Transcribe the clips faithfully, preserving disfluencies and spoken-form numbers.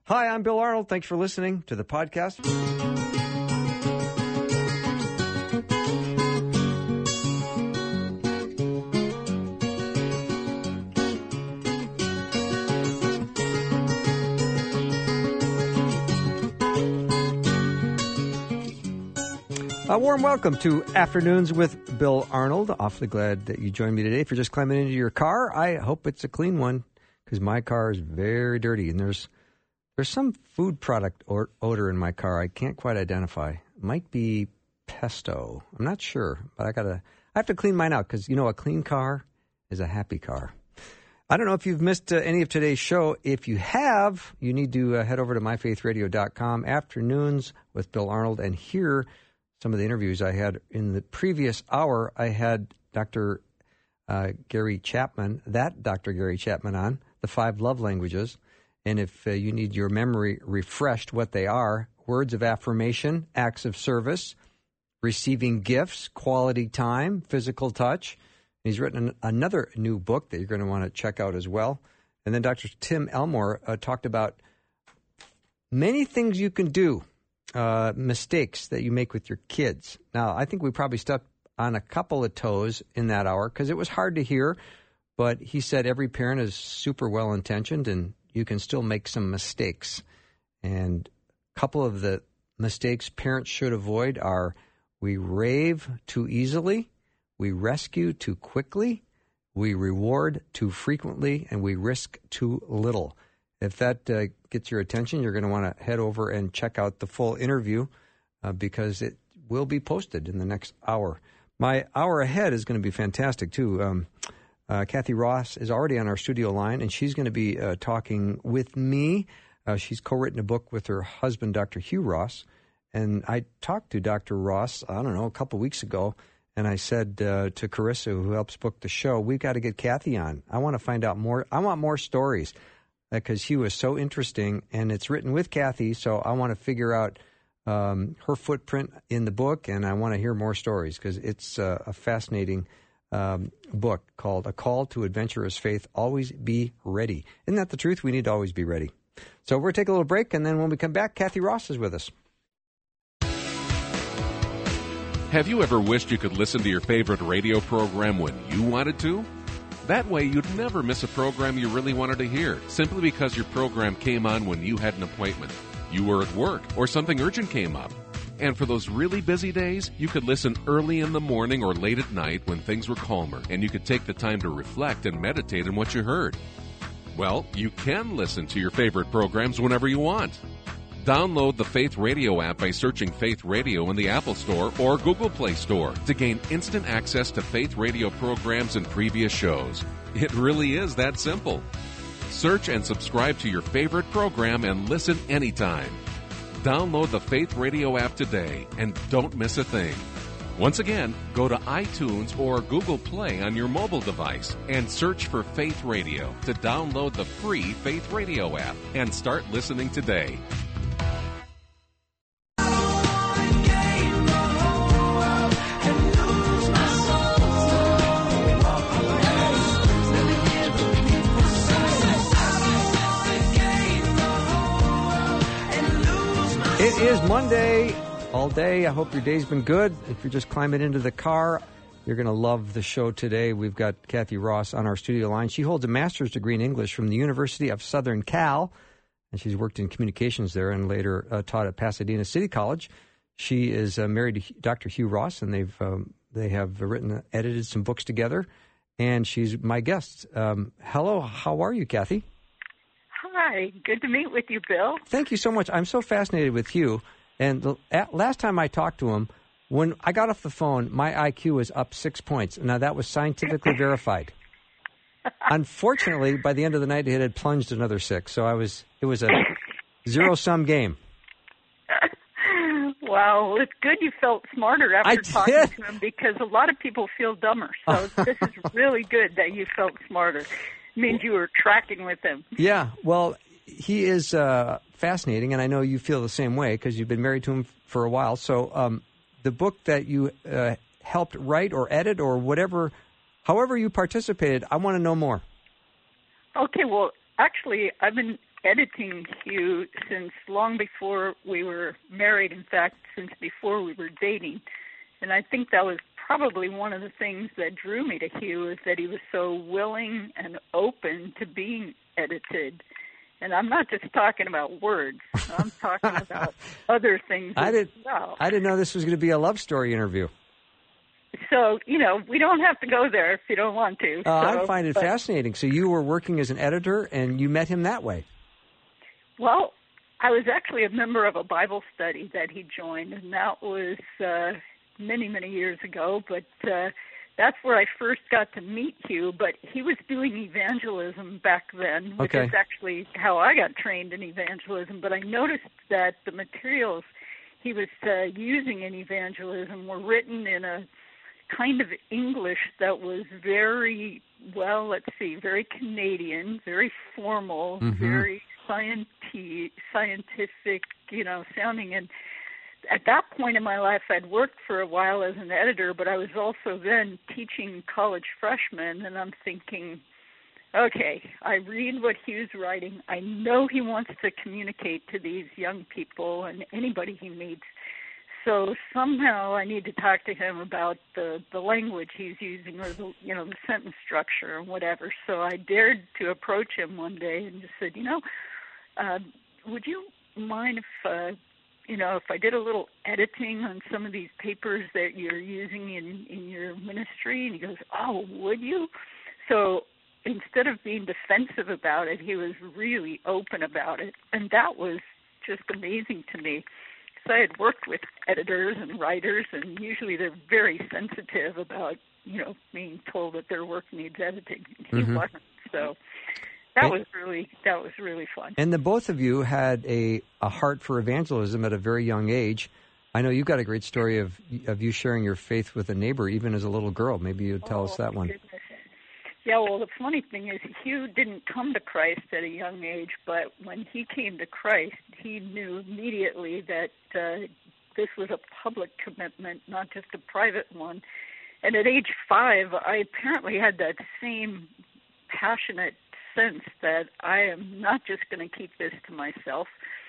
Hi, I'm Bill Arnold. Thanks for listening to the podcast. A warm welcome to Afternoons with Bill Arnold. Awfully glad that you joined me today. If you're just climbing into your car, I hope it's a clean one because my car is very dirty, and there's There's some food product or odor in my car I can't quite identify. It might be pesto. I'm not sure, but I gotta. I have to clean mine out because, you know, a clean car is a happy car. I don't know if you've missed uh, any of today's show. If you have, you need to uh, head over to my faith radio dot com, Afternoons with Bill Arnold, and hear some of the interviews I had in the previous hour. I had Doctor Uh, Gary Chapman, that Doctor Gary Chapman on, the five love languages. And if uh, you need your memory refreshed, what they are: words of affirmation, acts of service, receiving gifts, quality time, physical touch. And he's written an, another new book that you're going to want to check out as well. And then Doctor Tim Elmore uh, talked about many things you can do, uh, mistakes that you make with your kids. Now, I think we probably stepped on a couple of toes in that hour because it was hard to hear. But he said every parent is super well-intentioned, and you can still make some mistakes. And a couple of the mistakes parents should avoid are: we rave too easily, we rescue too quickly, we reward too frequently, and we risk too little. If that uh, gets your attention, you're going to want to head over and check out the full interview uh, because it will be posted in the next hour. My hour ahead is going to be fantastic, too. Um Uh, Kathy Ross is already on our studio line, and she's going to be uh, talking with me. Uh, she's co-written a book with her husband, Doctor Hugh Ross. And I talked to Doctor Ross, I don't know, a couple weeks ago, and I said uh, to Carissa, who helps book the show, we got to get Kathy on. I want to find out more. I want more stories because uh, Hugh is so interesting, and it's written with Kathy, so I want to figure out um, her footprint in the book, and I want to hear more stories because it's uh, a fascinating Um, book called A Call to Adventurous Faith, Always Be Ready. Isn't that the truth? We need to always be ready. So we're going to take a little break, and then when we come back, Kathy Ross is with us. Have you ever wished you could listen to your favorite radio program when you wanted to? That way, you'd never miss a program you really wanted to hear, simply because your program came on when you had an appointment, you were at work, or something urgent came up. And for those really busy days, you could listen early in the morning or late at night when things were calmer, and you could take the time to reflect and meditate on what you heard. Well, you can listen to your favorite programs whenever you want. Download the Faith Radio app by searching Faith Radio in the Apple Store or Google Play Store to gain instant access to Faith Radio programs and previous shows. It really is that simple. Search and subscribe to your favorite program and listen anytime. Download the Faith Radio app today and don't miss a thing. Once again, go to iTunes or Google Play on your mobile device and search for Faith Radio to download the free Faith Radio app and start listening today. It is Monday all day. I hope your day's been good. If you're just climbing into the car, you're going to love the show today. We've got Kathy Ross on our studio line. She holds a master's degree in English from the University of Southern Cal, and she's worked in communications there and later uh, taught at Pasadena City College. She is uh, married to Doctor Hugh Ross, and they've um, they have written, edited some books together, and she's my guest. Um, hello, how are you, Kathy? Hi, good to meet with you, Bill. Thank you so much. I'm so fascinated with Hugh. And the at, last time I talked to him, when I got off the phone, my I Q was up six points. Now, that was scientifically verified. Unfortunately, by the end of the night, it had plunged another six. So I was it was a zero-sum game. Wow, it's good you felt smarter after I talking did. to him because a lot of people feel dumber. So this is really good that you felt smarter. It means you were tracking with him. Yeah, well, he is uh, fascinating, and I know you feel the same way because you've been married to him for a while. So um, the book that you uh, helped write or edit or whatever, however you participated, I want to know more. Okay, well, actually, I've been editing Hugh since long before we were married, in fact, since before we were dating. And I think that was probably one of the things that drew me to Hugh, is that he was so willing and open to being edited. And I'm not just talking about words. I'm talking about other things I as did, well. I didn't know this was going to be a love story interview. So, you know, we don't have to go there if you don't want to. Uh, so, I find it but, fascinating. So you were working as an editor, and you met him that way. Well, I was actually a member of a Bible study that he joined, and that was uh, many, many years ago. But uh, that's where I first got to meet Hugh. But he was doing evangelism back then, which Okay. is actually how I got trained in evangelism. But I noticed that the materials he was uh, using in evangelism were written in a kind of English that was very, well, let's see, very Canadian, very formal, Mhm. very scienti- scientific, you know, sounding. And at that point in my life, I'd worked for a while as an editor, but I was also then teaching college freshmen, and I'm thinking, okay, I read what Hugh's writing. I know he wants to communicate to these young people and anybody he meets. So somehow I need to talk to him about the, the language he's using, or the, you know, the sentence structure or whatever. So I dared to approach him one day and just said, you know, uh, would you mind if, uh, you know, if I did a little editing on some of these papers that you're using in, in your ministry? And he goes, oh, would you? So instead of being defensive about it, he was really open about it. And that was just amazing to me. So I had worked with editors and writers, and usually they're very sensitive about, you know, being told that their work needs editing. He Mhm. wasn't. So that And- was really that was really fun. And the both of you had a, a heart for evangelism at a very young age. I know you've got a great story of of you sharing your faith with a neighbor, even as a little girl. Maybe you'd tell oh, us that one. Goodness. Yeah, well, the funny thing is, Hugh didn't come to Christ at a young age, but when he came to Christ, he knew immediately that uh, this was a public commitment, not just a private one. And at age five, I apparently had that same passionate sense that I am not just going to keep this to myself.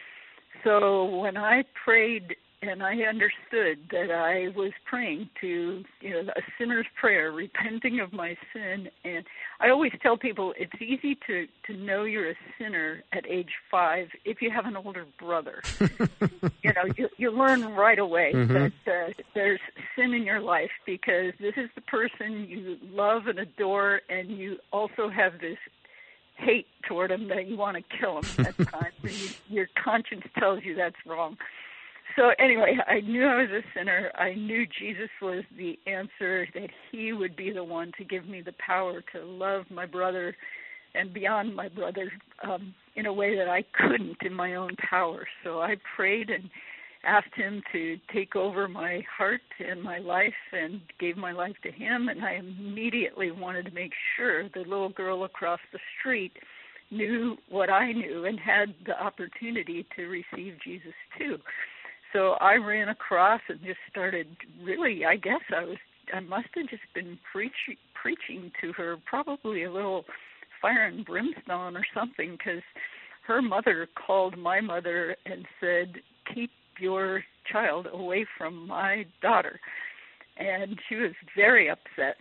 So when I prayed, and I understood that I was praying to, you know, a sinner's prayer, repenting of my sin. And I always tell people it's easy to, to know you're a sinner at age five if you have an older brother. you know, you, you learn right away Mhm. that uh, there's sin in your life, because this is the person you love and adore, and you also have this hate toward him that you want to kill him at times, and you, your conscience tells you that's wrong. So anyway, I knew I was a sinner. I knew Jesus was the answer, that he would be the one to give me the power to love my brother and beyond my brother um, in a way that I couldn't in my own power. So I prayed and asked him to take over my heart and my life, and gave my life to him. And I immediately wanted to make sure the little girl across the street knew what I knew and had the opportunity to receive Jesus too. So I ran across and just started really, I guess I was, I must have just been preach, preaching to her, probably a little fire and brimstone or something, because her mother called my mother and said, keep your child away from my daughter. And she was very upset.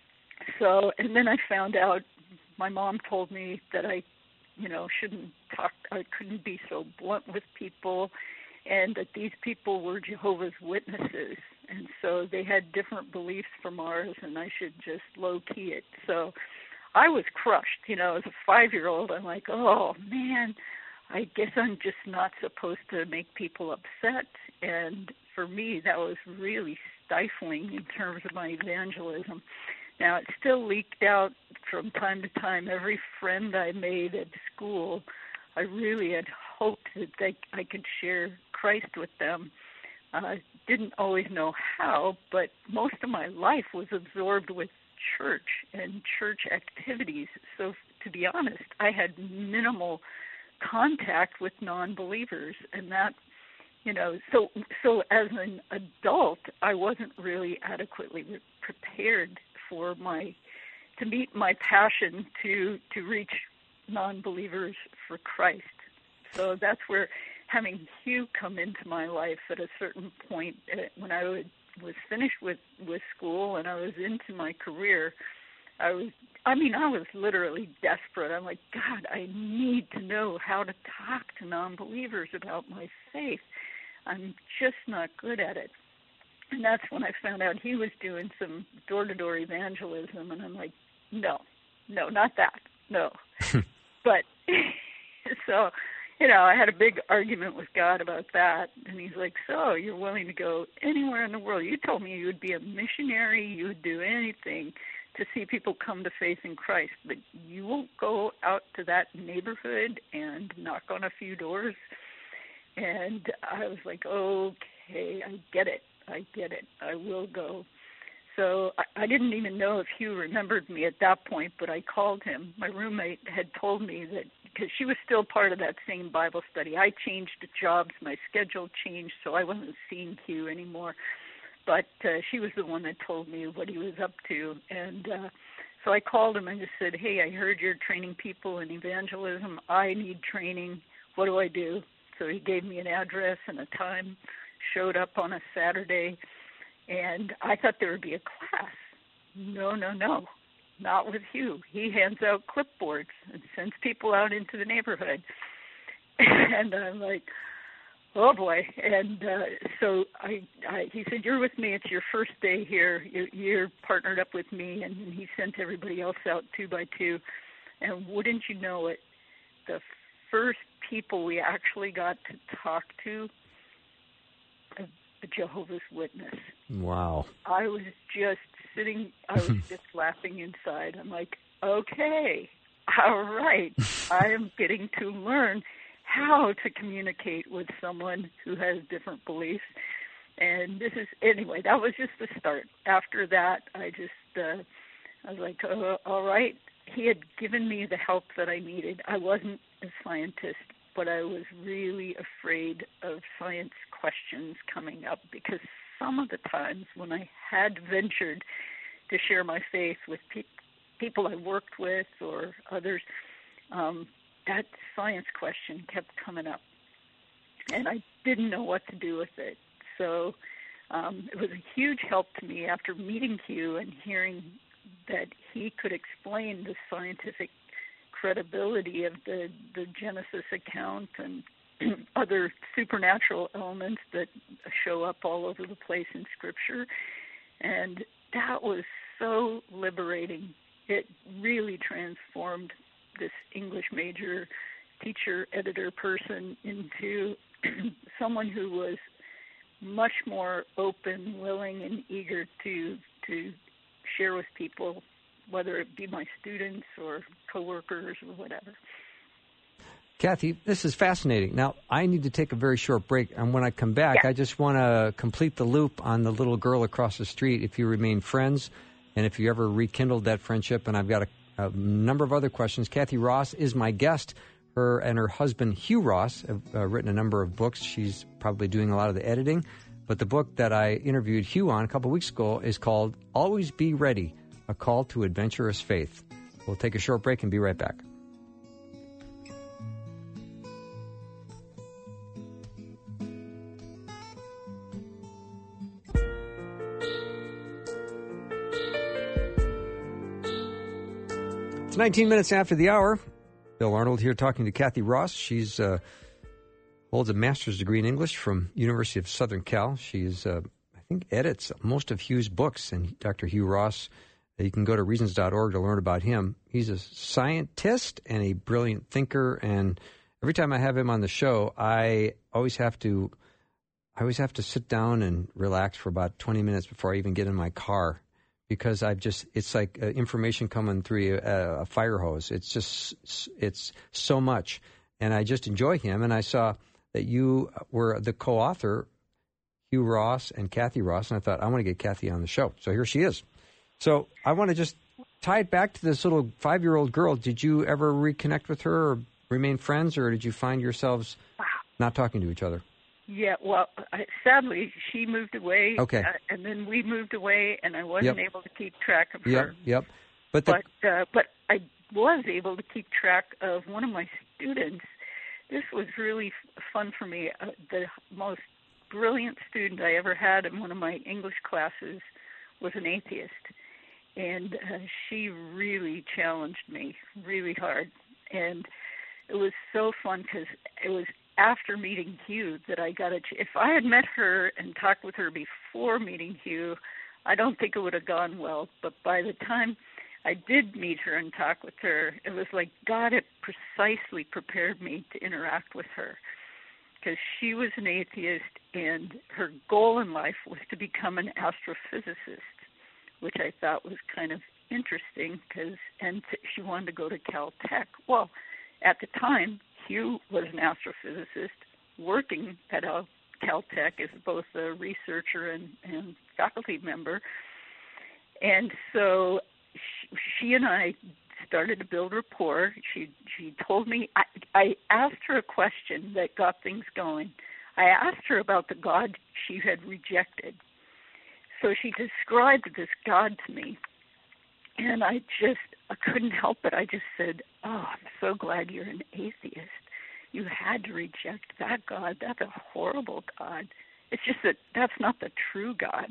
So, and then I found out, my mom told me that I, you know, shouldn't talk, I couldn't be so blunt with people, and that these people were Jehovah's Witnesses, and so they had different beliefs from ours, and I should just low-key it. So I was crushed, you know, as a five-year-old. I'm like, oh, man, I guess I'm just not supposed to make people upset. And for me, that was really stifling in terms of my evangelism. Now, it still leaked out from time to time. Every friend I made at school, I really had hoped that they, I could share Christ with them. I uh, didn't always know how, but most of my life was absorbed with church and church activities. So to be honest, I had minimal contact with non-believers, and that, you know, so so as an adult, I wasn't really adequately re- prepared for my, to meet my passion to to reach non-believers for Christ. so that's where having Hugh come into my life at a certain point uh, when I would, was finished with, with school and I was into my career, I was, I mean, I was literally desperate. I'm like, God, I need to know how to talk to non-believers about my faith. I'm just not good at it. And that's when I found out he was doing some door-to-door evangelism, and I'm like, no, no, not that, no. But, so, you know, I had a big argument with God about that, and he's like, so, you're willing to go anywhere in the world. You told me you would be a missionary, you would do anything to see people come to faith in Christ, but you won't go out to that neighborhood and knock on a few doors. And I was like, okay, I get it. I get it. I will go. So I, I didn't even know if Hugh remembered me at that point, but I called him. My roommate had told me that because she was still part of that same Bible study. I changed jobs. My schedule changed, so I wasn't seeing Hugh anymore. But uh, she was the one that told me what he was up to. And uh, so I called him and just said, hey, I heard you're training people in evangelism. I need training. What do I do? So he gave me an address and a time, showed up on a Saturday, and I thought there would be a class. No, no, no, not with Hugh. He hands out clipboards and sends people out into the neighborhood. And I'm like, oh, boy. And uh, so I, I, he said, you're with me. It's your first day here. You're, you're partnered up with me. And he sent everybody else out two by two. And wouldn't you know it, the first people we actually got to talk to, a, a Jehovah's Witness. Wow. I was just sitting, I was just laughing inside. I'm like, okay, all right. I am getting to learn how to communicate with someone who has different beliefs. And this is, anyway, that was just the start. After that, I just, uh, I was like, uh, all right. He had given me the help that I needed. I wasn't a scientist, but I was really afraid of science questions coming up because some of the times when I had ventured to share my faith with pe- people I worked with or others, um, that science question kept coming up, and I didn't know what to do with it. So um, it was a huge help to me after meeting Hugh and hearing that he could explain the scientific credibility of the, the Genesis account and other supernatural elements that show up all over the place in Scripture. And that was so liberating. It really transformed this English major teacher, editor person into someone who was much more open, willing, and eager to to share with people, whether it be my students or coworkers or whatever. Kathy, this is fascinating. Now, I need to take a very short break, and when I come back, yeah. I just want to complete the loop on the little girl across the street. If you remain friends, and if you ever rekindled that friendship, and I've got a, a number of other questions. Kathy Ross is my guest. Her and her husband, Hugh Ross, have uh, written a number of books. She's probably doing a lot of the editing. But the book that I interviewed Hugh on a couple weeks ago is called Always Be Ready, A Call to Adventurous Faith. We'll take a short break and be right back. It's nineteen minutes after the hour. Bill Arnold here talking to Kathy Ross. She's uh, holds a master's degree in English from University of Southern Cal. She's, uh, I think, edits most of Hugh's books. And Doctor Hugh Ross, you can go to reasons dot org to learn about him. He's a scientist and a brilliant thinker. And every time I have him on the show, I always have to, I always have to sit down and relax for about twenty minutes before I even get in my car. Because I've just, it's like uh, information coming through a, a fire hose. It's just, it's so much. And I just enjoy him. And I saw that you were the co-author, Hugh Ross and Kathy Ross. And I thought, I want to get Kathy on the show. So here she is. So I want to just tie it back to this little five-year-old girl. Did you ever reconnect with her or remain friends? Or did you find yourselves not talking to each other? Yeah, well, I, sadly, she moved away, okay. uh, and then we moved away, and I wasn't yep. able to keep track of yep, her. Yep, But the... but uh, but I was able to keep track of one of my students this was really f- fun for me. Uh, the most brilliant student I ever had in one of my English classes was an atheist, and uh, she really challenged me really hard. And it was so fun because it was after meeting Hugh that I got a ch- if I had met her and talked with her before meeting Hugh, I don't think it would have gone well. But by the time I did meet her and talk with her, it was like God had precisely prepared me to interact with her, because she was an atheist and her goal in life was to become an astrophysicist, which I thought was kind of interesting, because and t- she wanted to go to Caltech. Well, at the time, Hugh was an astrophysicist working at a Caltech as both a researcher and, and faculty member. And so she, she and I started to build rapport. She she told me, I, I asked her a question that got things going. I asked her about the God she had rejected. So she described this God to me. And I just, I couldn't help it. I just said, oh, I'm so glad you're an atheist. You had to reject that God. That's a horrible God. It's just that that's not the true God.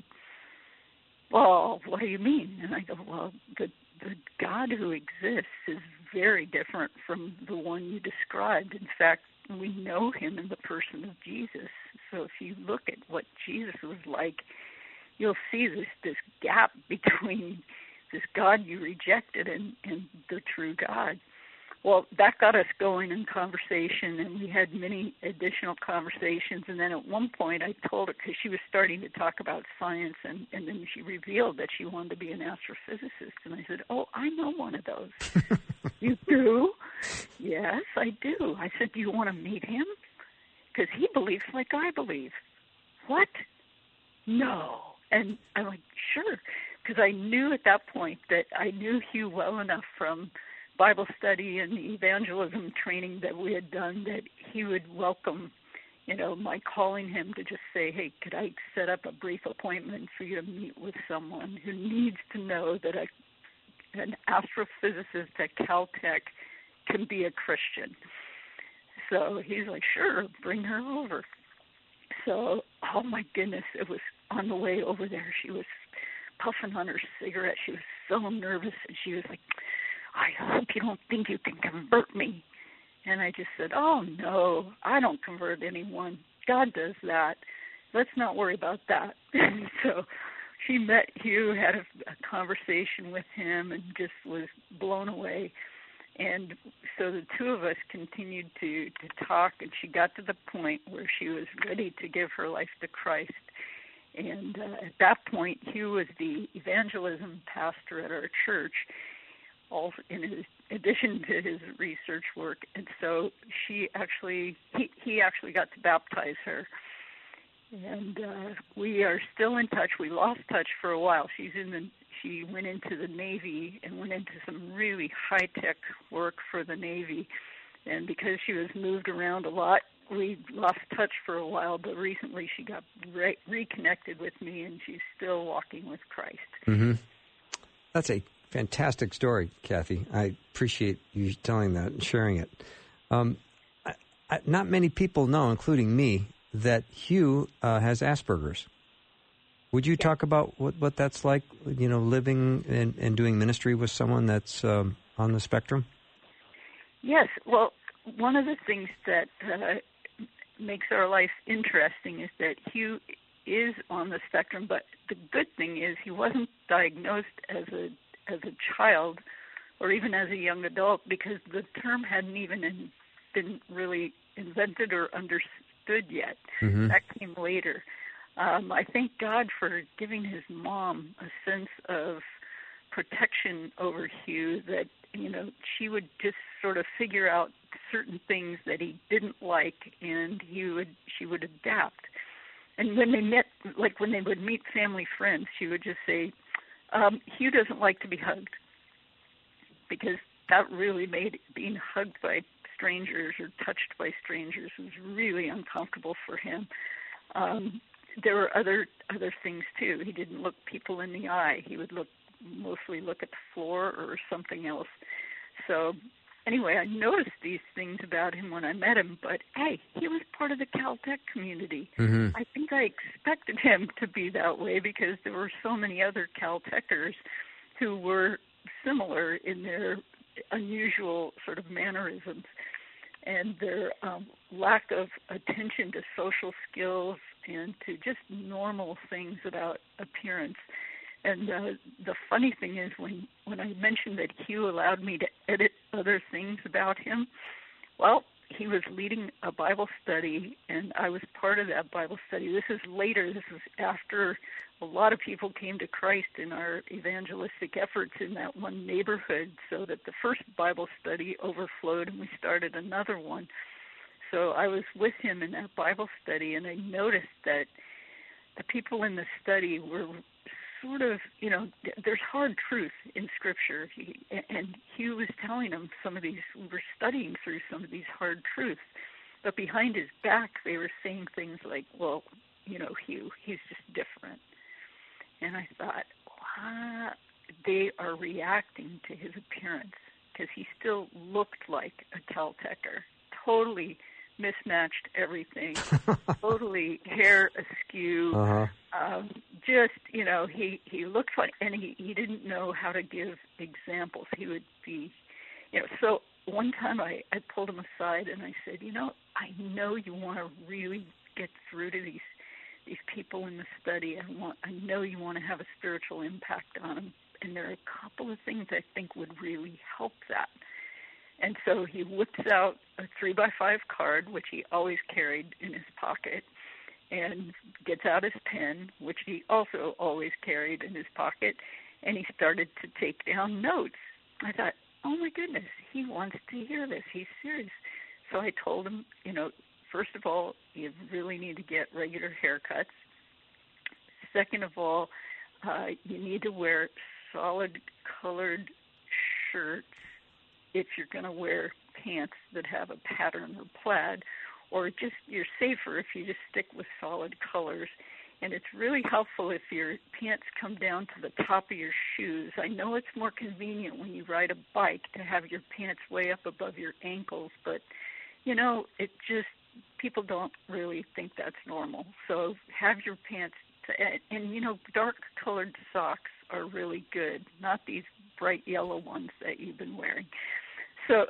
Well, what do you mean? And I go, well, the, the God who exists is very different from the one you described. In fact, we know him in the person of Jesus. So if you look at what Jesus was like, you'll see this, this gap between this God you rejected and, and the true God. Well, that got us going in conversation, and we had many additional conversations. And then at one point I told her, because she was starting to talk about science, and, and then she revealed that she wanted to be an astrophysicist. And I said, oh, I know one of those. You do? Yes, I do. I said, do you want to meet him? Because he believes like I believe. What? No. And I'm like, sure. Because I knew at that point that I knew Hugh well enough from Bible study and evangelism training that we had done that he would welcome, you know, my calling him to just say, hey, could I set up a brief appointment for you to meet with someone who needs to know that a, an astrophysicist at Caltech can be a Christian? So he's like, sure, bring her over. So, oh my goodness, it was on the way over there. She was puffing on her cigarette. She was so nervous, and she was like, I hope you don't think you can convert me. And I just said, oh, no, I don't convert anyone. God does that. Let's not worry about that. And so she met Hugh, had a, a conversation with him, and just was blown away. And so the two of us continued to, to talk, and she got to the point where she was ready to give her life to Christ. And uh, at that point, Hugh was the evangelism pastor at our church, all in his, addition to his research work. And so she actually, he, he actually got to baptize her. And uh, we are still in touch. We lost touch for a while. She's in the, she went into the Navy and went into some really high-tech work for the Navy. And because she was moved around a lot, we lost touch for a while, but recently she got re- reconnected with me, and she's still walking with Christ. Mm-hmm. That's a fantastic story, Kathy. I appreciate you telling that and sharing it. Um, I, I, not many people know, including me, that Hugh uh, has Asperger's. Would you yeah. talk about what, what that's like, you know, living and, and doing ministry with someone that's um, on the spectrum? Yes. Well, one of the things that uh, makes our life interesting is that Hugh is on the spectrum, but the good thing is he wasn't diagnosed as a as a child or even as a young adult, because the term hadn't even in, been really invented or understood yet. Mm-hmm. That came later. Um, I thank God for giving his mom a sense of protection over Hugh, that, you know, she would just sort of figure out certain things that he didn't like, and he would she would adapt. And when they met, like when they would meet family friends, she would just say, um, Hugh doesn't like to be hugged, because that really made being hugged by strangers or touched by strangers was really uncomfortable for him. Um, there were other other things too. He didn't look people in the eye. He would look mostly look at the floor or something else. So anyway, I noticed these things about him when I met him, but hey, he was part of the Caltech community. Mm-hmm. I think I expected him to be that way because there were so many other Caltechers who were similar in their unusual sort of mannerisms and their um, lack of attention to social skills and to just normal things about appearance. And uh, the funny thing is when, when I mentioned that Hugh allowed me to edit other things about him, well, he was leading a Bible study, and I was part of that Bible study. This is later. This was after a lot of people came to Christ in our evangelistic efforts in that one neighborhood, so that the first Bible study overflowed, and we started another one. So I was with him in that Bible study, and I noticed that the people in the study were sort of, you know, there's hard truth in Scripture, he, and Hugh was telling them some of these, we were studying through some of these hard truths, but behind his back they were saying things like, well, you know, Hugh, he's just different. And I thought, wow, they are reacting to his appearance because he still looked like a Caltecher, totally mismatched everything, totally hair askew, uh-huh. um, just, you know, he, he looked like, and he, he didn't know how to give examples. He would be, you know, so one time I, I pulled him aside and I said, you know, I know you want to really get through to these these people in the study. I want, I know you want to have a spiritual impact on them, and there are a couple of things I think would really help that. And so he whips out a three by five card, which he always carried in his pocket, and gets out his pen, which he also always carried in his pocket, and he started to take down notes. I thought, oh my goodness, he wants to hear this. He's serious. So I told him, you know, first of all, you really need to get regular haircuts. Second of all, uh, you need to wear solid colored shirts if you're going to wear pants that have a pattern or plaid, or just you're safer if you just stick with solid colors. And it's really helpful if your pants come down to the top of your shoes. I know it's more convenient when you ride a bike to have your pants way up above your ankles, but, you know, it just, people don't really think that's normal. So have your pants, to, and, and, you know, dark-colored socks are really good, not these bright yellow ones that you've been wearing. So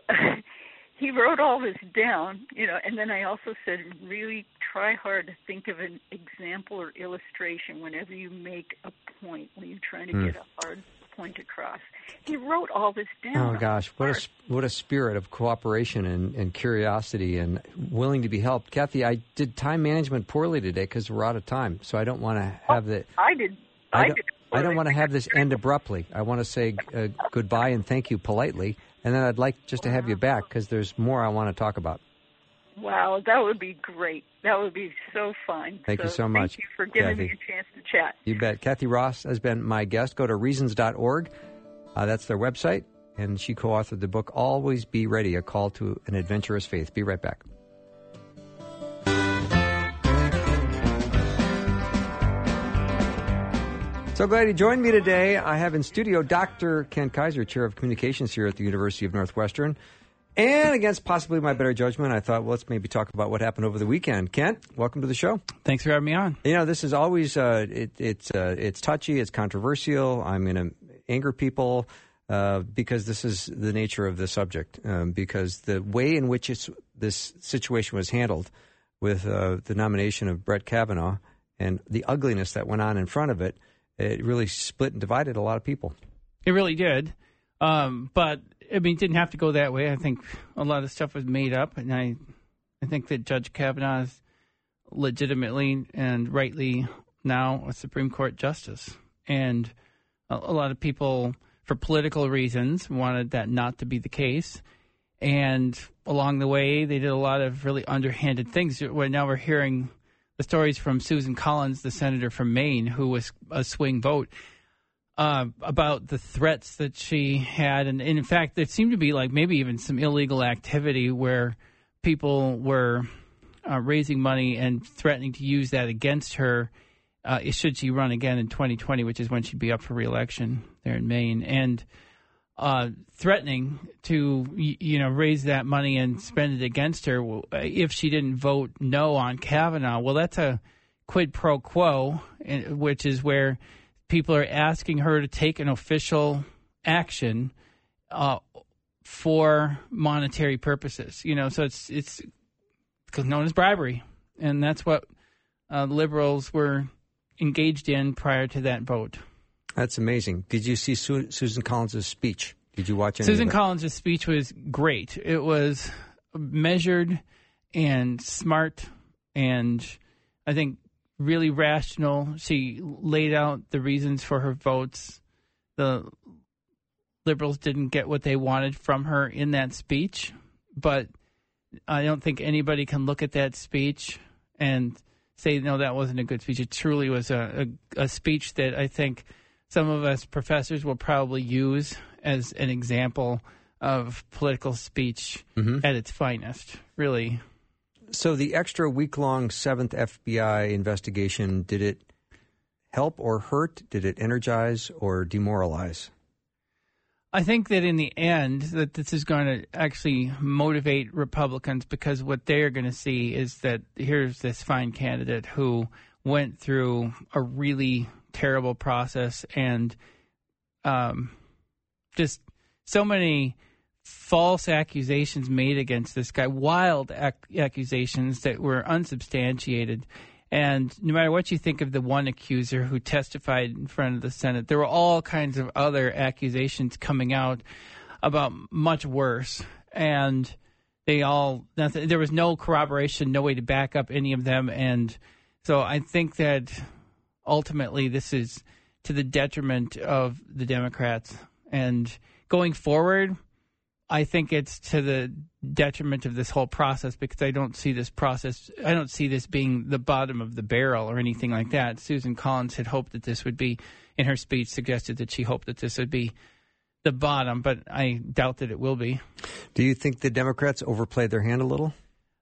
he wrote all this down, you know, and then I also said, really try hard to think of an example or illustration whenever you make a point, when you're trying to mm. get a hard point across. He wrote all this down. Oh, gosh, what a, what a spirit of cooperation and, and curiosity and willing to be helped. Kathy, I did time management poorly today because we're out of time, so I don't want to have oh, the... I did. I, I don't, did I don't want to have this end abruptly. I want to say uh, goodbye and thank you politely, and then I'd like just to have you back because there's more I want to talk about. Wow, that would be great. That would be so fun. Thank so you so much. Thank you for giving Kathy. me a chance to chat. You bet. Kathy Ross has been my guest. Go to reasons dot org. Uh, that's their website, and she co-authored the book, Always Be Ready, A Call to an Adventurous Faith. Be right back. So glad you joined me today. I have in studio Doctor Kent Kaiser, Chair of Communications here at the University of Northwestern. And against possibly my better judgment, I thought, well, let's maybe talk about what happened over the weekend. Kent, welcome to the show. Thanks for having me on. You know, this is always, uh, it, it's uh, it's touchy, it's controversial. I'm going to anger people uh, because this is the nature of the subject, um, because the way in which it's, this situation was handled with uh, the nomination of Brett Kavanaugh and the ugliness that went on in front of it, it really split and divided a lot of people. It really did. Um, but, I mean, it didn't have to go that way. I think a lot of stuff was made up, and I I think that Judge Kavanaugh is legitimately and rightly now a Supreme Court justice. And a, a lot of people, for political reasons, wanted that not to be the case. And along the way, they did a lot of really underhanded things. Well, now we're hearing the stories from Susan Collins, the senator from Maine, who was a swing vote, uh, about the threats that she had. And, and in fact, there seemed to be like maybe even some illegal activity where people were uh, raising money and threatening to use that against her uh, should she run again in twenty twenty, which is when she'd be up for re-election there in Maine. And uh, threatening to, you know, raise that money and spend it against her if she didn't vote no on Kavanaugh. Well, that's a quid pro quo, which is where people are asking her to take an official action uh, for monetary purposes. You know, so it's it's known as bribery, and that's what uh, liberals were engaged in prior to that vote. That's amazing. Did you see Su- Susan Collins' speech? Did you watch any Susan of it? Collins' speech was great. It was measured and smart and I think really rational. She laid out the reasons for her votes. The liberals didn't get what they wanted from her in that speech, but I don't think anybody can look at that speech and say, no, that wasn't a good speech. It truly was a, a, a speech that I think some of us professors will probably use as an example of political speech mm-hmm. at its finest, really. So the extra week-long seventh F B I investigation, did it help or hurt? Did it energize or demoralize? I think that in the end that this is going to actually motivate Republicans, because what they're going to see is that here's this fine candidate who went through a really terrible process and um, just so many false accusations made against this guy, wild ac- accusations that were unsubstantiated. And no matter what you think of the one accuser who testified in front of the Senate, there were all kinds of other accusations coming out about much worse. And they all, nothing, there was no corroboration, no way to back up any of them. And so I think that ultimately this is to the detriment of the Democrats. And going forward, I think it's to the detriment of this whole process, because I don't see this process, I don't see this being the bottom of the barrel or anything like that. Susan Collins had hoped that this would be, in her speech, suggested that she hoped that this would be the bottom, but I doubt that it will be. Do you think the Democrats overplayed their hand a little?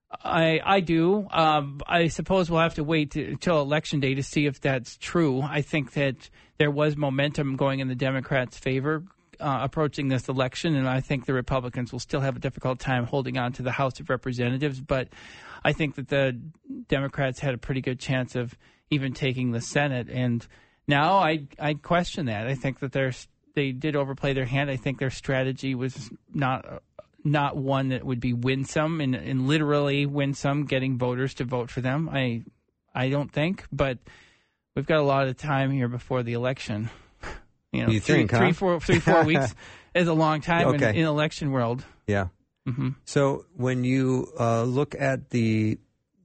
I I do. Um, I suppose we'll have to wait until Election Day to see if that's true. I think that there was momentum going in the Democrats' favor Uh, approaching this election, and I think the Republicans will still have a difficult time holding on to the House of Representatives, but I think that the Democrats had a pretty good chance of even taking the Senate, and now I I question that. I think that they're, they did overplay their hand. I think their strategy was not not one that would be winsome and, and literally winsome, getting voters to vote for them. I I don't think, but we've got a lot of time here before the election. You know, you three, think, huh? three, four, three, four weeks is a long time okay. in, in election world. Yeah. Mm-hmm. So when you uh, look at the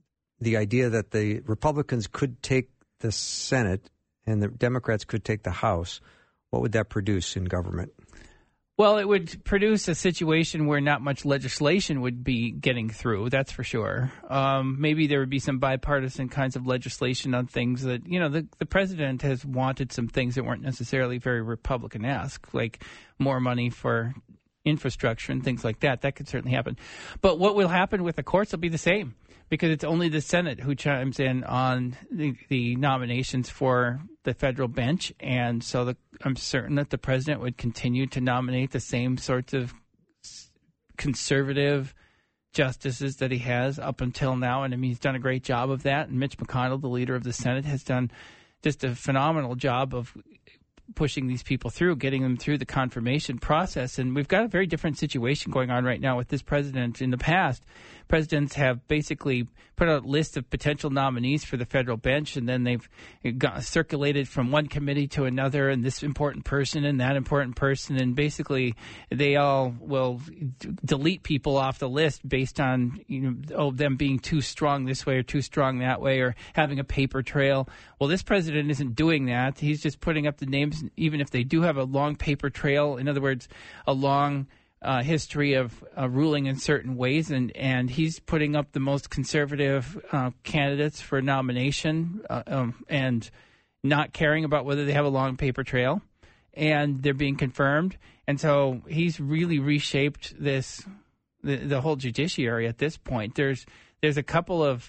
the idea that the Republicans could take the Senate and the Democrats could take the House, what would that produce in government? Well, it would produce a situation where not much legislation would be getting through, that's for sure. Um, maybe there would be some bipartisan kinds of legislation on things that, you know, the, the president has wanted some things that weren't necessarily very Republican-esque, like more money for infrastructure and things like that. That could certainly happen. But what will happen with the courts will be the same, because it's only the Senate who chimes in on the, the nominations for the federal bench. And so the, I'm certain that the president would continue to nominate the same sorts of conservative justices that he has up until now. And I mean, he's done a great job of that. And Mitch McConnell, the leader of the Senate, has done just a phenomenal job of pushing these people through, getting them through the confirmation process. And we've got a very different situation going on right now with this president. In the past, presidents have basically put out a list of potential nominees for the federal bench, and then they've got circulated from one committee to another, and this important person and that important person, and basically they all will d- delete people off the list based on, you know, oh, them being too strong this way or too strong that way, or having a paper trail. Well, this president isn't doing that. He's just putting up the names, even if they do have a long paper trail. In other words, a long Uh, history of uh, ruling in certain ways, and, and he's putting up the most conservative uh, candidates for nomination uh, um, and not caring about whether they have a long paper trail, and they're being confirmed. And so he's really reshaped this the, the whole judiciary at this point. There's there's a couple of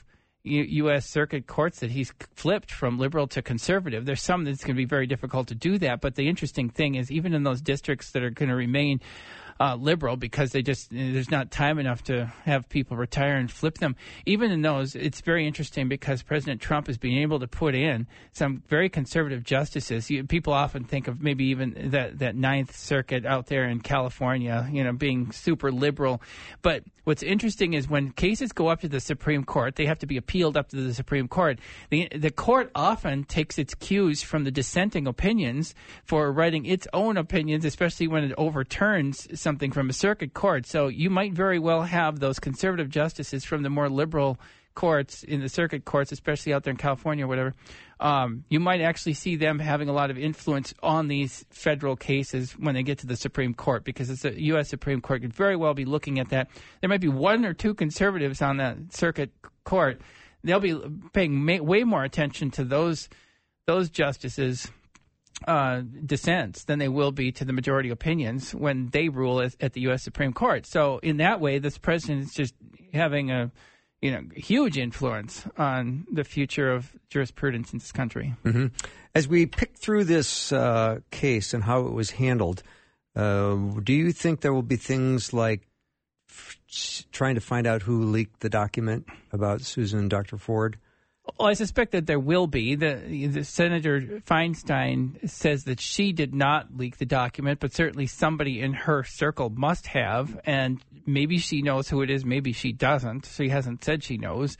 U- U.S. Circuit courts that he's flipped from liberal to conservative. There's some that's going to be very difficult to do that. But the interesting thing is, even in those districts that are going to remain Uh, liberal because they just there's not time enough to have people retire and flip them. Even in those, it's very interesting because President Trump is being able to put in some very conservative justices. You, people often think of maybe even that that Ninth Circuit out there in California, you know, being super liberal. But what's interesting is when cases go up to the Supreme Court, they have to be appealed up to the Supreme Court. The the court often takes its cues from the dissenting opinions for writing its own opinions, especially when it overturns something from a circuit court. So you might very well have those conservative justices from the more liberal courts in the circuit courts, especially out there in California or whatever. Um, you might actually see them having a lot of influence on these federal cases when they get to the Supreme Court, because the U S Supreme Court could very well be looking at that. There might be one or two conservatives on that circuit court. They'll be paying may, way more attention to those those justices' Uh, dissents than they will be to the majority opinions when they rule at, at the U S Supreme Court. So in that way, this president is just having a you know huge influence on the future of jurisprudence in this country. Mm-hmm. As we pick through this uh, case and how it was handled, uh, do you think there will be things like f- trying to find out who leaked the document about Susan and Doctor Ford? Well, I suspect that there will be. The, the Senator Feinstein says that she did not leak the document, but certainly somebody in her circle must have, and maybe she knows who it is, maybe she doesn't. She hasn't said she knows.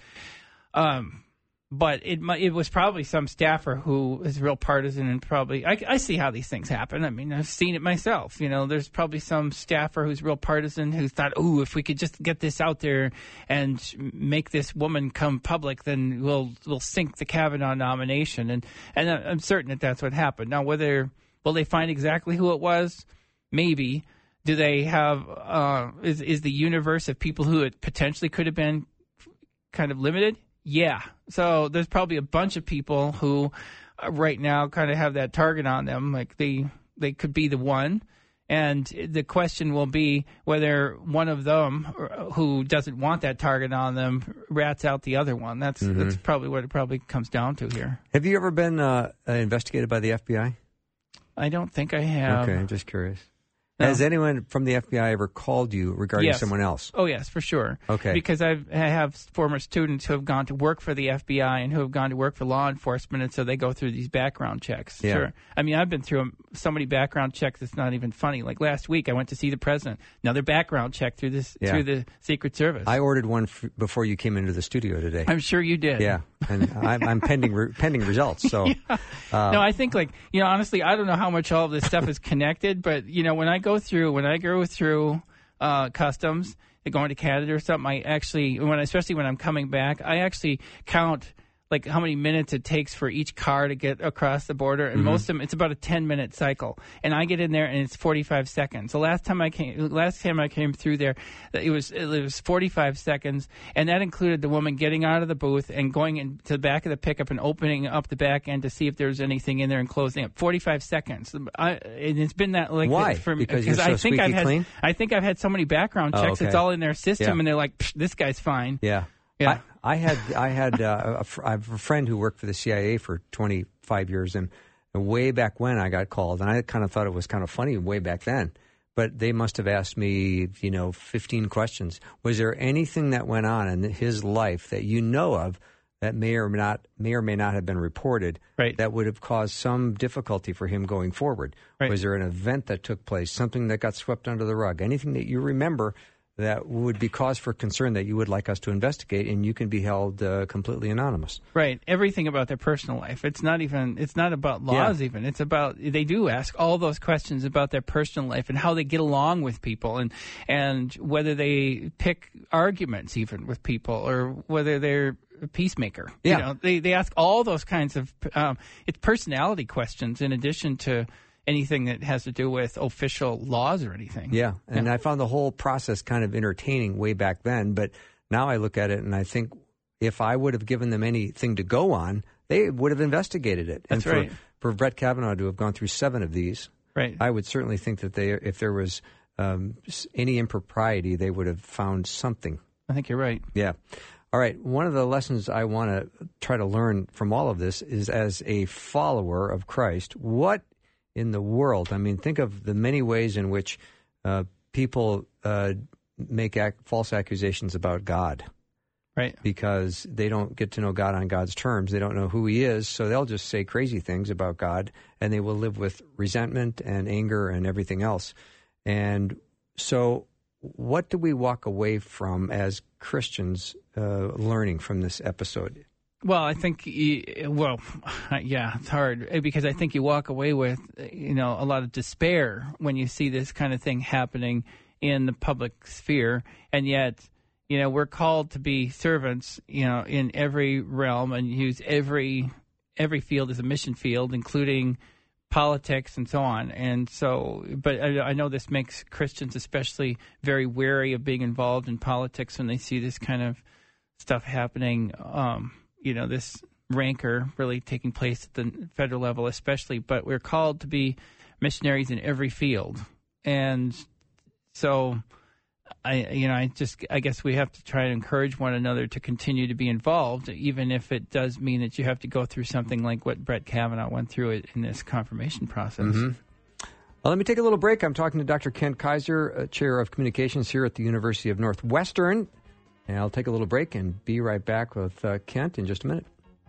Um, but it it was probably some staffer who is real partisan and probably I, I see how these things happen. I mean, I've seen it myself. You know, there's probably some staffer who's real partisan who thought, "Ooh, if we could just get this out there and make this woman come public, then we'll we'll sink the Kavanaugh nomination." And and I'm certain that that's what happened. Now, whether will they find exactly who it was? Maybe. Do they have uh, is is the universe of people who it potentially could have been kind of limited? Yeah. So there's probably a bunch of people who uh, right now kind of have that target on them. Like they, they could be the one. And the question will be whether one of them who doesn't want that target on them rats out the other one. That's mm-hmm. that's probably what it probably comes down to here. Have you ever been uh, investigated by the F B I? I don't think I have. Okay, I'm just curious. No. Has anyone from the F B I ever called you regarding yes. someone else? Oh, yes, for sure. Okay. Because I've, I have former students who have gone to work for the F B I and who have gone to work for law enforcement, and so they go through these background checks. Yeah. Sure. I mean, I've been through so many background checks, it's not even funny. Like last week, I went to see the president. Another background check through this yeah. through the Secret Service. I ordered one f- before you came into the studio today. I'm sure you did. Yeah, and I'm, I'm pending re- pending results. So, yeah. uh, no, I think like you know, honestly, I don't know how much all of this stuff is connected, but you know, when I go through when I go through uh, customs, going to Canada or something, I actually, when especially when I'm coming back, I actually count like how many minutes it takes for each car to get across the border, and mm-hmm. most of them it's about a ten minute cycle, and I get in there and it's forty-five seconds. The last time I came, last time I came through there, it was it was forty-five seconds, and that included the woman getting out of the booth and going into the back of the pickup and opening up the back end to see if there was anything in there and closing it. forty-five seconds. I, and it's been that like why? For me because you're so I think squeaky I've had clean? I think I've had so many background checks. Oh, okay. It's all in their system, yeah. and they're like, this guy's fine. Yeah. Yeah. I, I had I had uh, a, fr- I have a friend who worked for the C I A for twenty-five years, and, and way back when I got called, and I kind of thought it was kind of funny way back then, but they must have asked me, you know, fifteen questions. Was there anything that went on in his life that you know of that may or may not may or may not have been reported right. that would have caused some difficulty for him going forward? Right. Was there an event that took place, something that got swept under the rug, anything that you remember that would be cause for concern that you would like us to investigate, and you can be held uh, completely anonymous? Right. Everything about their personal life. It's not even, it's not about laws yeah. even. It's about, they do ask all those questions about their personal life and how they get along with people, and, and whether they pick arguments even with people, or whether they're a peacemaker. Yeah. You know, they, they ask all those kinds of, um, it's personality questions in addition to anything that has to do with official laws or anything. Yeah, and yeah. I found the whole process kind of entertaining way back then, but now I look at it and I think if I would have given them anything to go on, they would have investigated it. That's and for, right. for Brett Kavanaugh to have gone through seven of these, right. I would certainly think that they, if there was um, any impropriety, they would have found something. I think you're right. Yeah. All right, one of the lessons I want to try to learn from all of this is, as a follower of Christ, what in the world, I mean, think of the many ways in which uh, people uh, make ac- false accusations about God. Right. Because they don't get to know God on God's terms. They don't know who he is, so they'll just say crazy things about God, and they will live with resentment and anger and everything else. And so what do we walk away from as Christians uh, learning from this episode? Well, I think, you, well, yeah, it's hard because I think you walk away with, you know, a lot of despair when you see this kind of thing happening in the public sphere, and yet, you know, we're called to be servants, you know, in every realm and use every every field as a mission field, including politics and so on. And so, but I, I know this makes Christians especially very wary of being involved in politics when they see this kind of stuff happening. Um, you know, this rancor really taking place at the federal level especially. But we're called to be missionaries in every field. And so, I, you know, I just, I guess we have to try to encourage one another to continue to be involved, even if it does mean that you have to go through something like what Brett Kavanaugh went through it in this confirmation process. Mm-hmm. Well, let me take a little break. I'm talking to Doctor Kent Kaiser, uh, Chair of Communications here at the University of Northwestern. And I'll take a little break and be right back with uh, Kent in just a minute.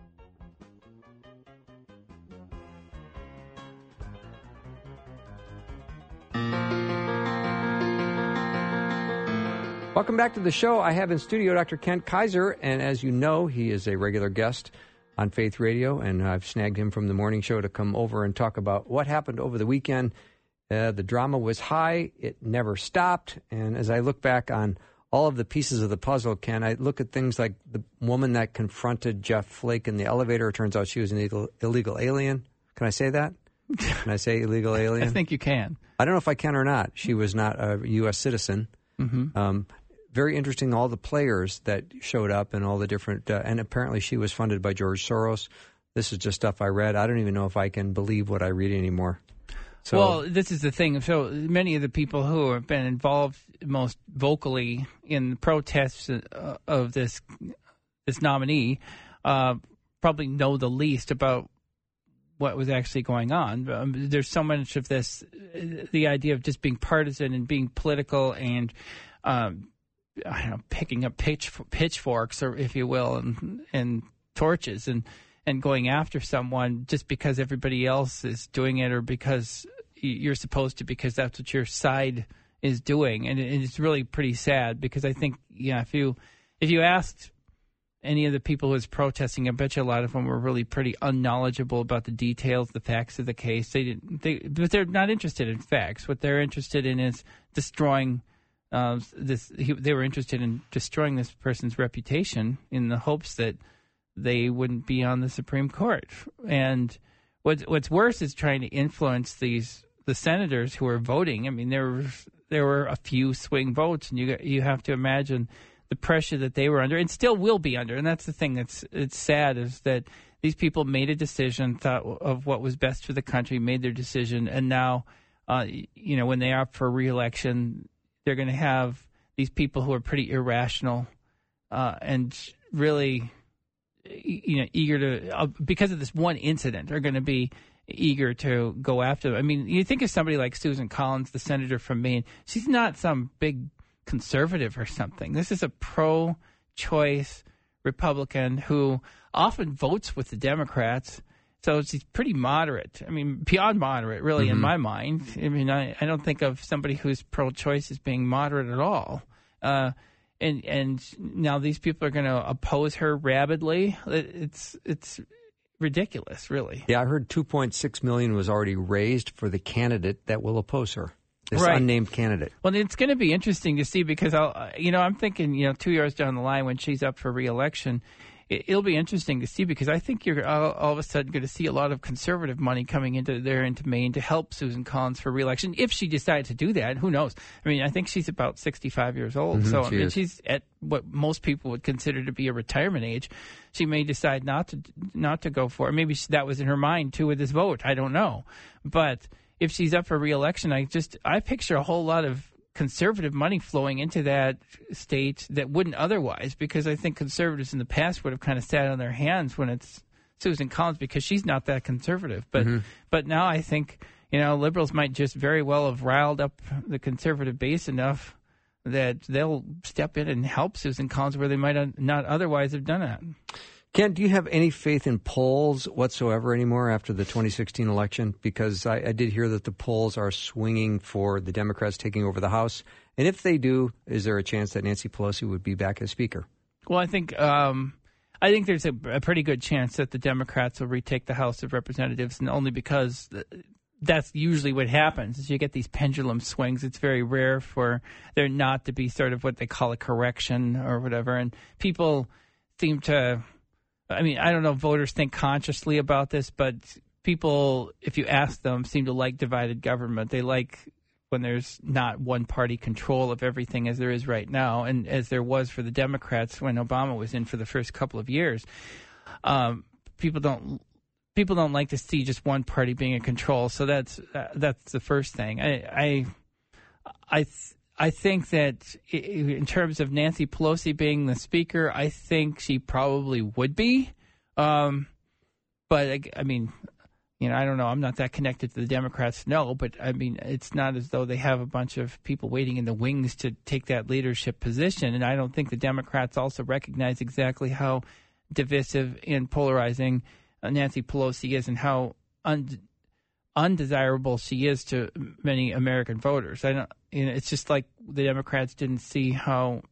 Welcome back to the show. I have in studio Doctor Kent Kaiser, and as you know, he is a regular guest on Faith Radio, and I've snagged him from the morning show to come over and talk about what happened over the weekend. Uh, the drama was high. It never stopped, and as I look back on all of the pieces of the puzzle, Ken, I look at things like the woman that confronted Jeff Flake in the elevator. It turns out she was an illegal, illegal alien. Can I say that? Can I say illegal alien? I think you can. I don't know if I can or not. She was not a U S citizen. Mm-hmm. Um, very interesting, all the players that showed up and all the different, uh, and apparently she was funded by George Soros. This is just stuff I read. I don't even know if I can believe what I read anymore. So, well, this is the thing. So many of the people who have been involved most vocally in the protests uh, of this this nominee uh, probably know the least about what was actually going on. Um, there's so much of this, the idea of just being partisan and being political and um, I don't know, picking up pitch, pitchforks, or if you will, and and torches and. and going after someone just because everybody else is doing it or because you're supposed to, because that's what your side is doing. And it's really pretty sad because I think, yeah, if you if you asked any of the people who was protesting, I bet you a lot of them were really pretty unknowledgeable about the details, the facts of the case. They didn't, they, but they're not interested in facts. What they're interested in is destroying uh, this. He, they were interested in destroying this person's reputation in the hopes that they wouldn't be on the Supreme Court. And what's what's worse is trying to influence these the senators who are voting. I mean, there were there were a few swing votes, and you you have to imagine the pressure that they were under, and still will be under. And that's the thing that's it's sad is that these people made a decision, thought of what was best for the country, made their decision, and now, uh, you know, when they are up for re-election, they're going to have these people who are pretty irrational uh, and really, you know, eager to, uh, because of this one incident, are going to be eager to go after them. I mean, you think of somebody like Susan Collins, the senator from Maine. She's not some big conservative or something. This is a pro-choice Republican who often votes with the Democrats. So she's pretty moderate. I mean, beyond moderate, really, mm-hmm. in my mind. I mean, I, I don't think of somebody who's pro-choice as being moderate at all. Uh And and now these people are going to oppose her rabidly. It's it's ridiculous, really. Yeah, I heard two point six million dollars was already raised for the candidate that will oppose her, this right. unnamed candidate. Well, it's going to be interesting to see because I'll, you know, I'm thinking, you know, two years down the line when she's up for re-election, it, it'll be interesting to see because I think you're all, all of a sudden going to see a lot of conservative money coming into there into Maine to help Susan Collins for re-election if she decides to do that. Who knows? I mean, I think she's about sixty-five years old, mm-hmm, so she I mean, is. she's at what most people would consider to be a retirement age. She may decide not to not to go for it. Maybe she, that was in her mind too with this vote. I don't know, but if she's up for re-election, I just I picture a whole lot of conservative money flowing into that state that wouldn't otherwise, because I think conservatives in the past would have kind of sat on their hands when it's Susan Collins because she's not that conservative. But mm-hmm. but now I think, you know, liberals might just very well have riled up the conservative base enough that they'll step in and help Susan Collins where they might not otherwise have done it. Ken, do you have any faith in polls whatsoever anymore after the twenty sixteen election? Because I, I did hear that the polls are swinging for the Democrats taking over the House. And if they do, is there a chance that Nancy Pelosi would be back as Speaker? Well, I think um, I think there's a, a pretty good chance that the Democrats will retake the House of Representatives, and only because that's usually what happens is you get these pendulum swings. It's very rare for there not to be sort of what they call a correction or whatever. And people seem to... I mean, I don't know if voters think consciously about this, but people, if you ask them, seem to like divided government. They like when there's not one-party control of everything as there is right now, and as there was for the Democrats when Obama was in for the first couple of years. Um, people don't people don't like to see just one party being in control, so that's uh, that's the first thing. I I I. Th- I think that in terms of Nancy Pelosi being the speaker, I think she probably would be. Um, but, I, I mean, you know, I don't know. I'm not that connected to the Democrats, no. But, I mean, it's not as though they have a bunch of people waiting in the wings to take that leadership position. And I don't think the Democrats also recognize exactly how divisive and polarizing Nancy Pelosi is and how un- undesirable she is to many American voters. I don't. You know, it's just like the Democrats didn't see how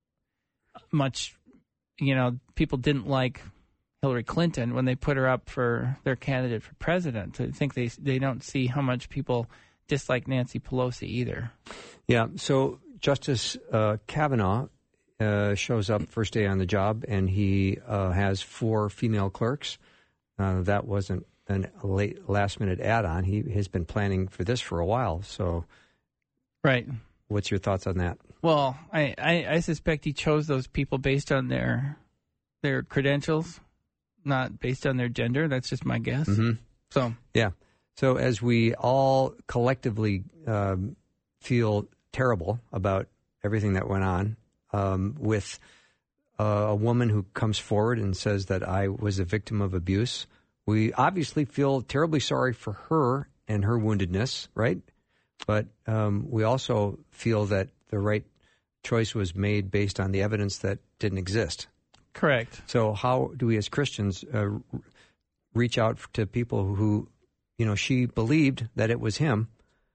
much, you know, people didn't like Hillary Clinton when they put her up for their candidate for president. I think they they don't see how much people dislike Nancy Pelosi either. Yeah. So Justice uh, Kavanaugh uh, shows up first day on the job, and he uh, has four female clerks. Uh, that wasn't a late last minute add-on. He has been planning for this for a while. So. Right. What's your thoughts on that? Well, I, I, I suspect he chose those people based on their their credentials, not based on their gender. That's just my guess. Mm-hmm. So yeah. So as we all collectively um, feel terrible about everything that went on um, with uh, a woman who comes forward and says that I was a victim of abuse, we obviously feel terribly sorry for her and her woundedness, right? But um, we also feel that the right choice was made based on the evidence that didn't exist. Correct. So how do we as Christians uh, reach out to people who, you know, she believed that it was him,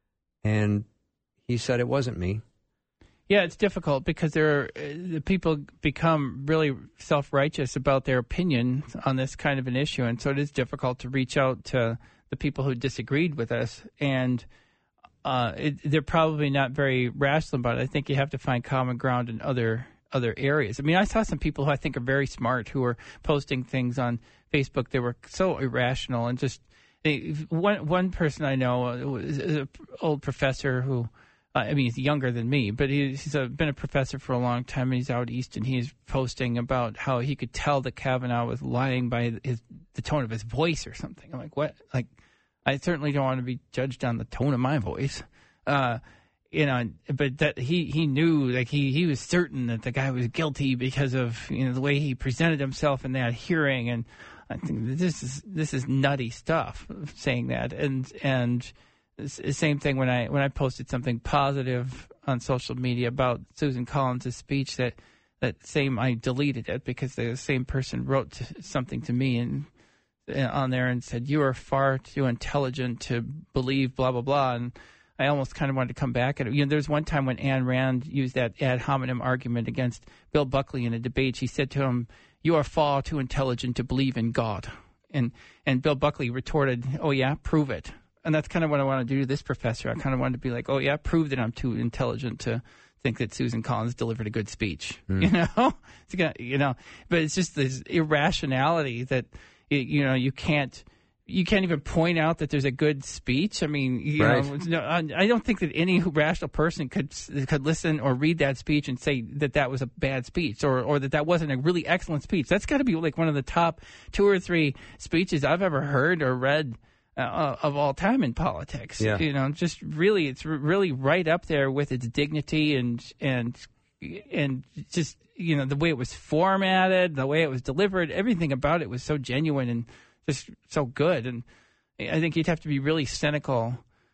and he said it wasn't me? Yeah, it's difficult because there are, the people become really self-righteous about their opinion on this kind of an issue, and so it is difficult to reach out to the people who disagreed with us, and Uh, it, they're probably not very rational about it. I think you have to find common ground in other other areas. I mean, I saw some people who I think are very smart who were posting things on Facebook that were so irrational and just they, one one person I know is an old professor who, uh, I mean, he's younger than me, but he, he's a, been a professor for a long time, and he's out east, and he's posting about how he could tell that Kavanaugh was lying by his the tone of his voice or something. I'm like, what? Like, I certainly don't want to be judged on the tone of my voice, uh, you know. But that he, he knew, like he, he was certain that the guy was guilty because of you know the way he presented himself in that hearing, and I think this is this is nutty stuff. Saying that, and and the same thing when I when I posted something positive on social media about Susan Collins' speech, that that same I deleted it because the same person wrote to, something to me and. on there and said, you are far too intelligent to believe blah, blah, blah. And I almost kind of wanted to come back at it. You know, there's one time when Ayn Rand used that ad hominem argument against Bill Buckley in a debate. She said to him, you are far too intelligent to believe in God. And and Bill Buckley retorted, oh, yeah, prove it. And that's kind of what I want to do to this professor. I kind of wanted to be like, oh, yeah, prove that I'm too intelligent to think that Susan Collins delivered a good speech. Mm. You know, it's gonna, you know, but it's just this irrationality that, you know, you can't you can't even point out that there's a good speech. I mean, you right. know, I don't think that any rational person could could listen or read that speech and say that that was a bad speech or, or that that wasn't a really excellent speech. That's got to be like one of the top two or three speeches I've ever heard or read uh, of all time in politics. Yeah. You know, just really, it's really right up there with its dignity and and and just, you know, the way it was formatted, the way it was delivered, everything about it was so genuine and just so good. And I think you'd have to be really cynical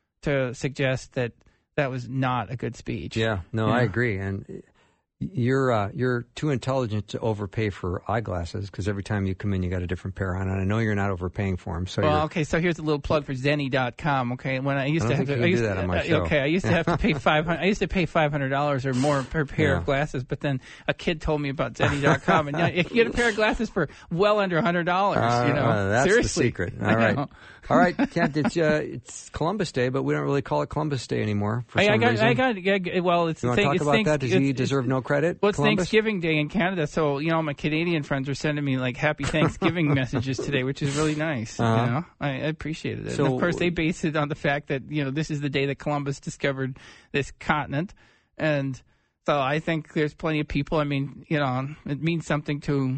to suggest that that was not a good speech. Yeah, no, you I know? agree. And you're uh, you're too intelligent to overpay for eyeglasses because every time you come in, you got a different pair on. And I know you're not overpaying for them. So well, you're, okay, so here's a little plug for Zenni dot com. Okay, when I used I to don't have think to, you I can used do that to, on my uh, show. Okay, I used to have to pay five hundred. I used to pay five hundred dollars or more per pair Yeah. of glasses. But then a kid told me about Zenni dot com, and now you can get a pair of glasses for well under a hundred dollars. Uh, You know, uh, that's seriously. the secret. I All right, know. all right, Kent. It's uh, it's Columbus Day, but we don't really call it Columbus Day anymore for I, some I got, reason. I got, yeah, well, it's you the want to thing. talk it's about thanks- that? Does he it's- deserve no credit? Well, it's Columbus? Thanksgiving Day in Canada, so you know my Canadian friends are sending me like Happy Thanksgiving messages today, which is really nice. Uh-huh. You know, I, I appreciated it. So- and of course, they base it on the fact that you know this is the day that Columbus discovered this continent, and so I think there's plenty of people. I mean, you know, it means something to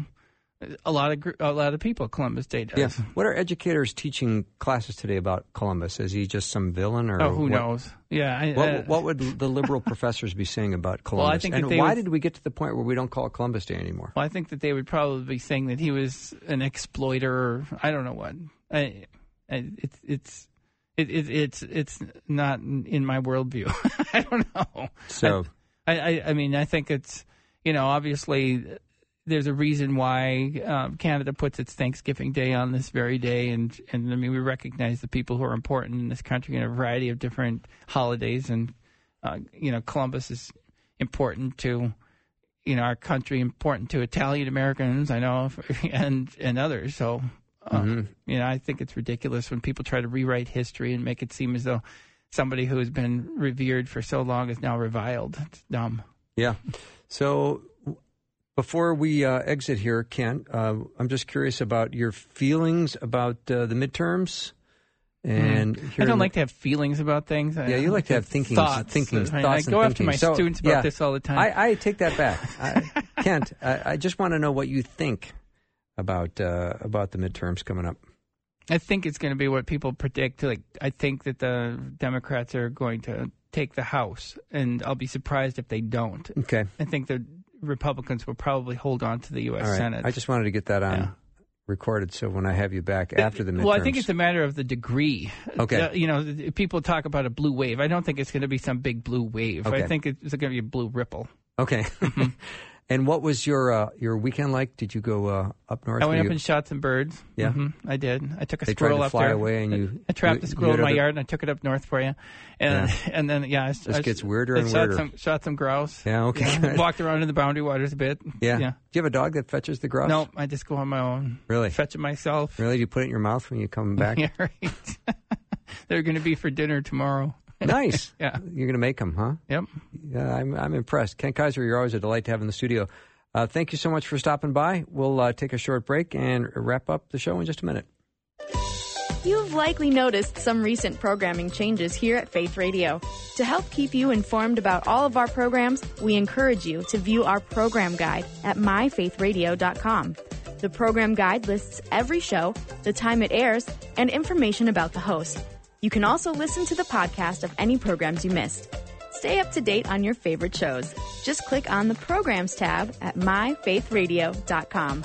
a lot of gr- a lot of people. Columbus Day does. Yeah. What are educators teaching classes today about Columbus? Is he just some villain, or Oh, who what, knows? Yeah. I, What, uh, what would the liberal professors be saying about Columbus? think and that they why would- did we get to the point where we don't call it Columbus Day anymore? Well, I think that they would probably be saying that he was an exploiter. Or I don't know what. I, I, it's it's it, it, it's it's not in my worldview. I don't know. So, I, I I mean I think it's you know obviously there's a reason why um, Canada puts its Thanksgiving Day on this very day, and and I mean we recognize the people who are important in this country in a variety of different holidays, and uh, you know Columbus is important to. You know, our country important to Italian Americans, I know, and and others. So, uh, Mm-hmm. you know, I think it's ridiculous when people try to rewrite history and make it seem as though somebody who has been revered for so long is now reviled. It's dumb. yeah. So, before we uh, exit here, Kent, uh, I'm just curious about your feelings about uh, the midterms. And Mm. here I don't in like the- to have feelings about things. Yeah, you like to have thinking, thoughts. thinking, I, thoughts mean, I and go after thinking. my So, students about yeah, this all the time. I, I take that back, I, Kent. I, I just want to know what you think about uh, about the midterms coming up. I think it's going to be what people predict. Like, I think that the Democrats are going to take the House, and I'll be surprised if they don't. Okay, I think the Republicans will probably hold on to the U S all right. Senate. I just wanted to get that on Yeah. recorded, so when I have you back after the midterms. Well, I think it's a matter of the degree. Okay. Uh, you know, people talk about a blue wave. I don't think it's going to be some big blue wave. Okay. I think it's going to be a blue ripple. okay. And what was your uh, your weekend like? Did you go uh, up north? I went Were up you- and shot some birds. Yeah? hmm I did. I took a They tried squirrel to up fly there. away and you- I trapped you- a squirrel you in my had a- yard and I took it up north for you. And Yeah. and then yeah, I, This I, gets weirder I and shot weirder. some shot some grouse. Yeah, okay, Yeah, good. walked around in the boundary waters a bit. yeah. Yeah. Do you have a dog that fetches the grouse? No, I just go on my own. Really? Fetch it myself. Really? Do you put it in your mouth when you come back? Yeah, right. They're going to be for dinner tomorrow. Nice. Yeah. You're going to make them, huh? Yep. Yeah, I'm I'm impressed. Ken Kaiser, you're always a delight to have in the studio. Uh, thank you so much for stopping by. We'll uh, take a short break and wrap up the show in just a minute. You've likely noticed some recent programming changes here at Faith Radio. To help keep you informed about all of our programs, we encourage you to view our program guide at my faith radio dot com. The program guide lists every show, the time it airs, and information about the host. You can also listen to the podcast of any programs you missed. Stay up to date on your favorite shows. Just click on the Programs tab at my faith radio dot com.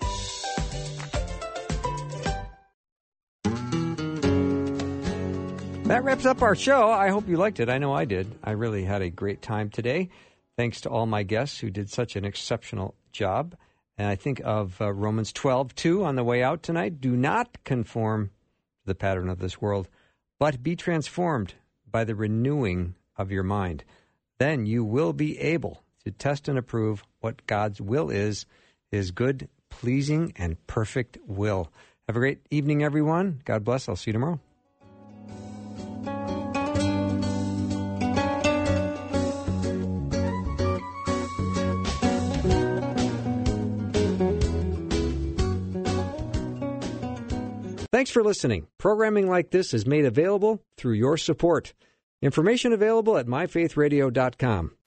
That wraps up our show. I hope you liked it. I know I did. I really had a great time today. Thanks to all my guests who did such an exceptional job. And I think of uh, Romans twelve two on the way out tonight. Do not conform to the pattern of this world, but be transformed by the renewing of your mind. Then you will be able to test and approve what God's will is, his good, pleasing, and perfect will. Have a great evening, everyone. God bless. I'll see you tomorrow. Thanks for listening. Programming like this is made available through your support. Information available at my faith radio dot com.